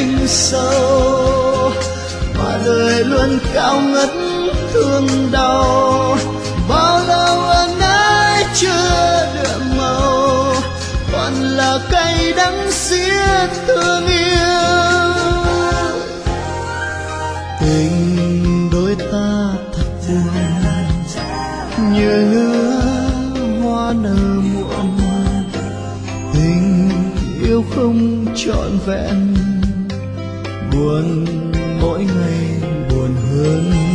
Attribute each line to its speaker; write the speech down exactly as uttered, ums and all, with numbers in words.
Speaker 1: tình sâu, mà đời luôn cao ngất thương đau. Bao lâu ân ái chưa đượm màu, còn là cay đắng xiết thương yêu. Tình đôi ta thật buồn, như hoa nở muộn. Tình yêu không trọn vẹn, buồn mỗi ngày buồn hơn.